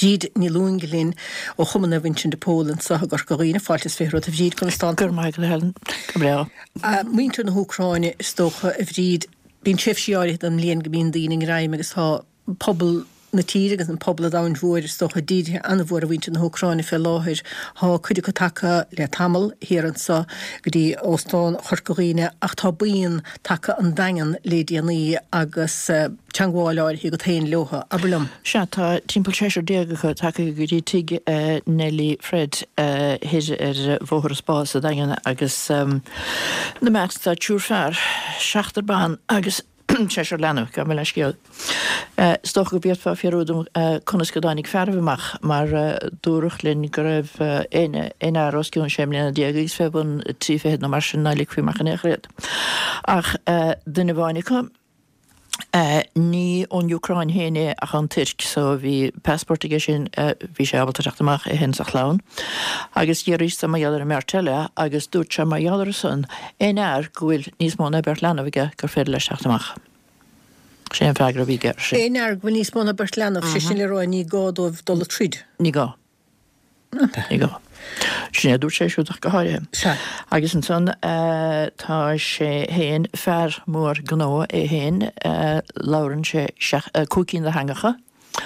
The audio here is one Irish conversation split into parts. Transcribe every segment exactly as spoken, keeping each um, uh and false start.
bhíd ní lúingilín ó chumanna vintin de Poland sa gur goína fáiltas féhrú a bhíd constant. Gur mai go helen go Muintear na Húcráine stocha a bhíd bín sifsiáirí an líon go bíon daoine raim agus tá pobl na tíre agus an pobl a dain bhuair stocha díide anna bhuair a bhainte na Húcráine fé láthir há chuide go take le tamil héan sa go dtí óstáin chorcoíine ach tá bíon take an dagan lédíanaí agus teangáileir hí go tain leotha aberlum. Se tá timppel séir déga chu take go dtí tuig Nelly Fred hir ar bhóthar spás a dagan agus na mecht tá túr fear seachtar ban agus séir lenah go me leis céal. Stoch go bíad fá fiarúdum conas go dánig fervimach mar dúrach linn go raibh éine éine rosciún sem lena diagus febun trí féhead na mar sin nálik fimach an échréad. Ach duna bháinnica ní ón Ucrain héine ach an Turk so bhí passportige sin bhí sé abalta teachtamach i hen sa chlán. Agus dhéirís sa maiadar a mertile agus dúirt se maiadar san éine ar gohfuil níos móna bert lenavige gur féidir leis teachtamach. sé an feagra bhí gur sé. Éon ar gfuil níos móna bert lenah sé sin le roiin ní gádómh dola tríd. Ní gá. Ní gá. Sinné dúirt sé siúdach go háire. Agus an son tá sé héin fear mór gnó é héin lárann sé cúcín de hangacha.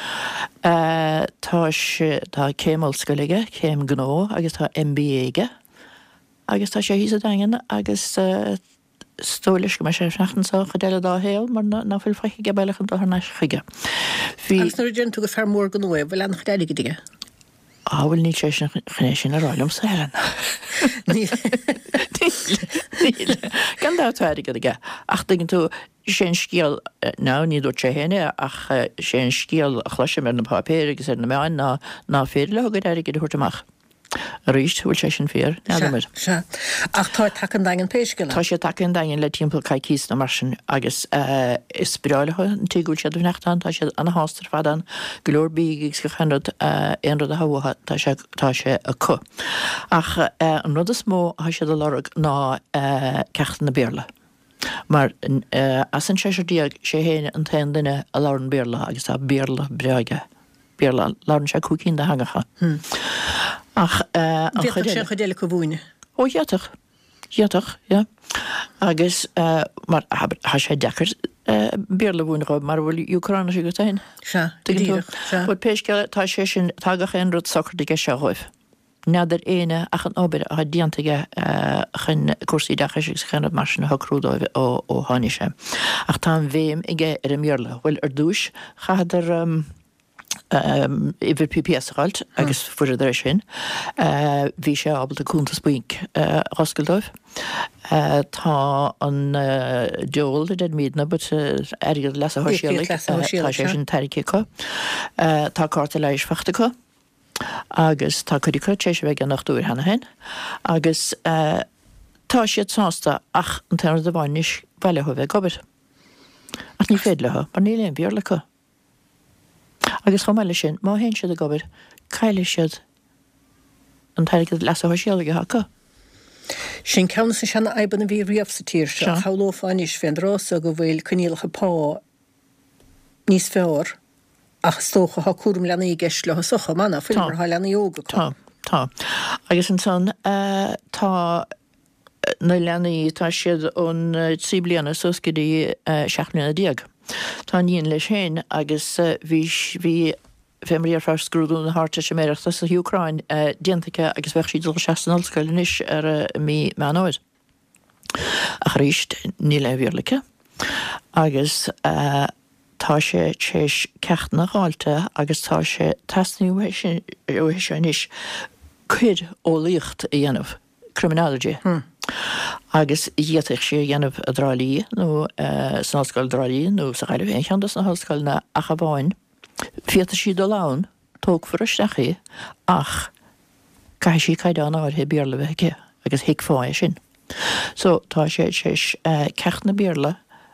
Tá sé tá céimal scolige, céim gnó agus tá M B A-ge. Agus tá sé hí a dagan agus stólis go me sé fneachtan sa chodéile dá héal mar ná fil freiche ge bailachan do na chuige. Agus nuair dén tú go fear mór gnó bhfuil an chodéige dige. Áhfuil ní sé chuné sin a ráilm sa heran. Gan dátáir go ige. Ach dagin tú sé scíal ná ní dúirt sé héine ach sé scíal a chluise mar na papéir agus ar na meáin ná ná féidir le go aige de thuirtamach. A ríist bhfuil sé sin fér neadamir. Se. Ach tá takean dagan péisgil. Tá sé takean dagan le timppel caicís na mar sin agus is spiráilethe an tíúil sé bhneachtain tá sé anna hástar fadan golóir bíigh go chenrad éonrad a hahatha tá sé tá sé a chu. Ach an rud is mó ha sé do lereg ná ceachtain na béarla. Mar as an séir díag sé héine an tain duine a láran béarla agus tá béarla breige. Béarla láran sé cúcín de hangacha. Ach an chodéile go bhúine. Ó dhéatach, dhéatach, ja. Agus mar ha sé dechar béarla bhúna mar bhfuil Ucraine sé go tain. Se, díach. Bhfuil péisce tá sé sin tagach an rud socr de seáibh. Neidir éine ach an ábir a diantaige chun cuasaí decha sé chéanamh mar sin thocrúdóibh ó ó tháinig sé. Ach tá bhéim ige ar an méarla, bhfuil ar dúis chaidir Um, iver P P S-ghalt agus fuidir sin uh, bhí sé ábalta cúntas buink uh, oscaildóibh. Uh, tá an uh, deol de míadna but airgad les a hoisialaigh tá sé sin teiricé có. Tá cáta leis fachta có agus tá chuidir chu sé bheith an nachtúir hena hen agus uh, tá siad sásta ach an teir de bhainis bheile chu bheith gobir. Ach ní féad lethe, mar ní léon bíor le có. Agus chomeile sin má hén siad a gobir caiile siad an teirigad les a hoisialaige hacha. Sin ceanna sa seanna aiban a bhí riamh sa tíir se chalófáinis féin rása go bhfuil coníalacha pá níos fearr ach stócha ha cuam lena í gceist le socha mana filmar ha lena jóga. Tá, tá. Agus an son tá na lenaí tá siad ón trí bliana sos go dtí seaachna diaag. Tá níon leis héin agus bhí fémaríar fear scrúdún na háte sem méireach sa Ucrain diantacha agus bheith siad seastanal scoilenis ar mí meáid. A ríist ní le bhíorlacha agus tá sé tééis cecht na gáilte agus tá sé tasnú níos cuid ólíocht a dhéanamh criminology. Agus dhéiteach sé dhéanamh a drálíí nó snáilscoil drálíí nó sa chaile bhéon cheandas na hallscoil na a chabáin fiata sí do lán tóg for isteachí ach cai sí caiidán áirthe béarla bheitce agus hiic fáin sin. So tá sé séis cecht na béarla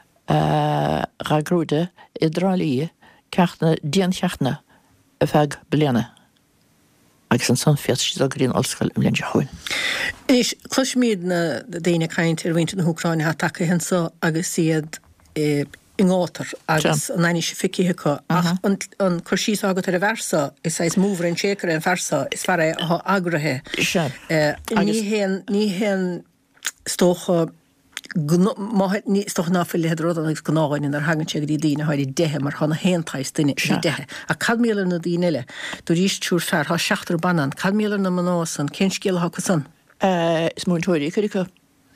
ragrúide i drálíí cecht na díancheachna a bheith bliana. Agus an son fiat sí a grín allscoil im leon deáin. Is chluis míad na déine caint ar bhainte na Húcráine ha take hen sa agus siad in átar agus an naine se ficithe chu ach an chuirsí agat ar a versa is éis múver an sécar an versa is fear é a agrathe ní héan ní héan stócha ní stoch náfil le rud an gnáin ar hagan sé í dína haid dethe mar chuna héantáis duine sí dethe a cadmíle na díile do ríist túr fear há seachtar banan cadmíle na manás an cin scéal ha san is mútóirí chu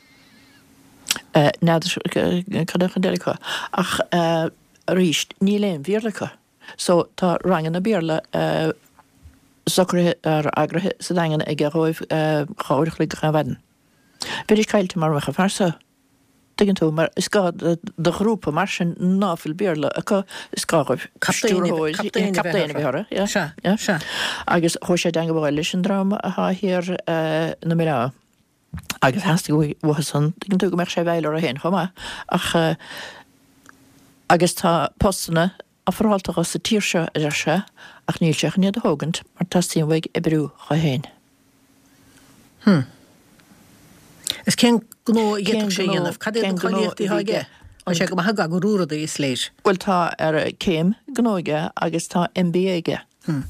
neidir cadcha delicha ach ríist ní léon bhíorlacha so tá rangan na bíorla socrthe ar agrathe sa dagan ag a roimh cháirich le go bhadan. Beidir caiilte mar mecha farsa Diggin tú mar is gá de grúpa mar sin náfil bíorla a is gáibh captaine bhara agus chu sé deanga bhil leis an drama a há hir na mé agus heasta bh san diggin tú go meach sé bhéile a hen chumá ach agus tá postanna a foráltacha sa tíirse ar se ach níl seach níad a thugant mar tastíon bhaig i brú cha héin. Hm. Is cén gnó dhéach sé dhéanamh, cad é an choíochttaí haige? An sé go maitha go rúrada is léis. Bhfuil tá ar céim gnóige agus tá M B A-ige.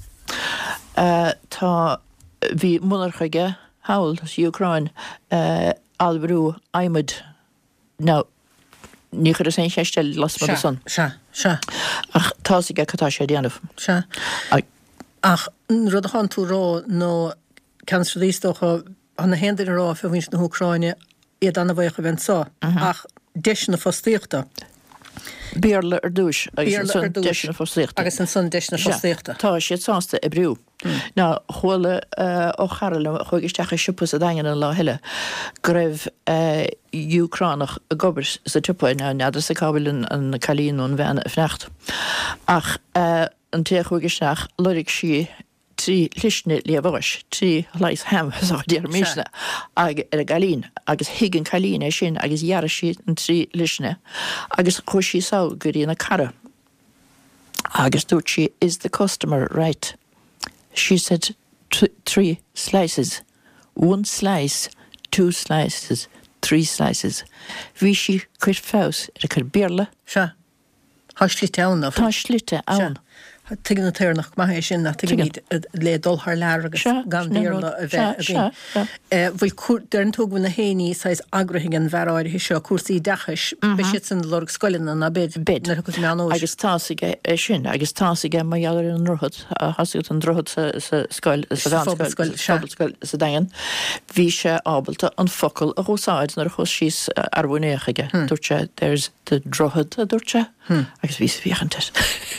Tá bhí munarchaige hail sa Ucrain albrú aimid ná ní chud a sé séistel las mar san. Se, se. Ach tá sig catá sé déanamh. Se. Ach rud a han tú rá nó canstradístocha an na hendir rá fé víns na Ucraine iad anna bhaich a bhain sá. Ach deisna fostíochta. Bíorla ar dúis agus an deisna fostíochta. Agus an son deisna fostíochta. Tá sé sásta i brú. Ná chuala ó charla chuigisteach siúpas a dagan an lá heile go raibh Ucránach a gobers sa tupain ná neidir sa cabbalin an chalín ón bhean a fnecht. Ach an té chuigisteach lorig si trí lisne leabhais, trí leis ham sa déar mísna ag ar a galín, agus higann chalín é sin agus dhearra siad an trí lisne, agus chuisí sá gurí na cara. Agus dúirt si, is the customer right? She said, three slices. One slice, two slices, three slices. Bhí si chuir fás ar a chuir bíorla. Se. Tá slite ann. Tá slite ann. Tugan na teirnach maithe sin na tugan le dulthar lear agus gan bíorla a bheith a bhí. Bhfuil dearn túghan na héanaí sais agrathaigh an bheráid hí seo cuasaí dachas be siad san lorg scoilin na bed bed na chu meanó. Agus tásaige sin, agus tásaige mai ealar an drochad, hasíocht an drochad sa scoil, sa bhanscoil sa dagan. Bhí sé ábalta an focail a chósáid nar chus síos arbhunéachaige. Dúirte, there's the drochad a dúirte, agus bhís bhíchantas.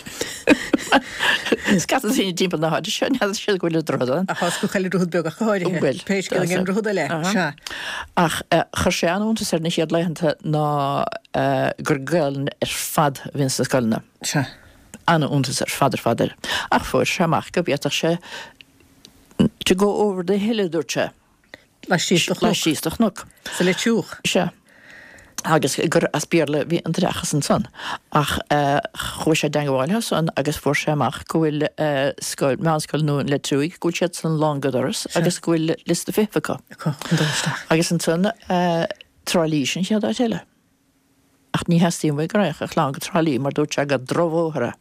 Scatan sína timp na háid sin head si gohfuil drodan. A chas go chaile rúd beag a cháide. Bhfuil. Péis go gin rúd le. Ach chuir sé anúnta ar na siad leihananta ná gur gailn ar fad vin sa scoilna. Se. Anna úntas ar fadar fadar. Ach fuair seach go bíach sé to go over the hill dúirte. Leis síostoch Leis síostoch nuk. Sa le túch. Se. Agus gur as bíorla bhí an drachas an son. Ach chuir sé dangháile son agus fuair séach go bhfuil scoil meánscoil nó le trúig go siad san langadoras agus go bhfuil lista fifacha. Agus an son trálí sin siad á teile. Ach ní heastíon bh greich a chlán go trálí mar dúirt se go drohóthra.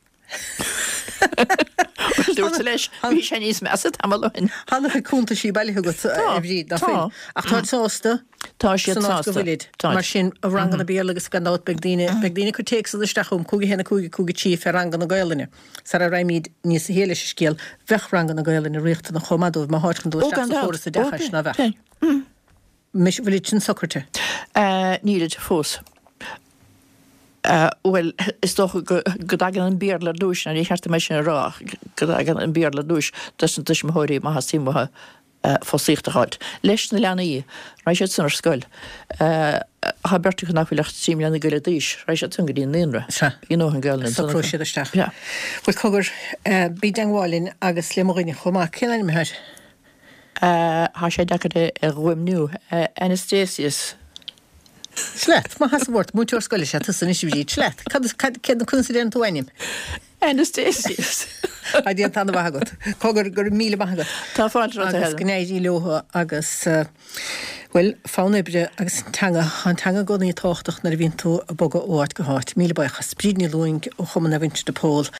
Dúirta leis, bhí sé níos measa tamalain. Hanna chu cúnta sí bailithe go bhríd na fin. Ach tá sásta Tá siad sásta. Mar sin a rangan na bíal agus gandát begdíine begdíine chu téex a stachum cúgi hena cúgi cúgi tí fer rangan na gailine. Sar a raimíd níos sa héile se scéal bheith rangan na gailine riachta na chomadú má háirchan dú seachas a dechas na bheith. Mis bhfuil sin socrte? Níidir fós. Well, is toch godagan an bíorla dúis na dhéartta mé sin rá godagan an bíorla dúis dus an tuis mthóirí má hasí mthe fosíochtaáid. Leis na leanna í, ráis sé san ar scoil. Tá bertu chu nachfuilecht sí leanna goile díis, ráis sé tunga dín níonra. Í nó an gailin. Sa pró siad isteach. Bhfuil cogur bí dangháilinn agus lemoghine chomá céile me head? Tá sé dacad a roimniu Anastasius. Slet, má has bhórt múteor scoile sé tusan is bhí slet. Cad cad chun sa déan tuainim? Anastasius. A díon tanna bhagat. Cogur gur míle bhagat. Tá fáil rá agus gnéidí leotha agus Well fánabre agus tanga an tanga gonaí táchtach na bhíon tú a bog óát go háit míle bacha sprídní luing ó chuman a vinse de pól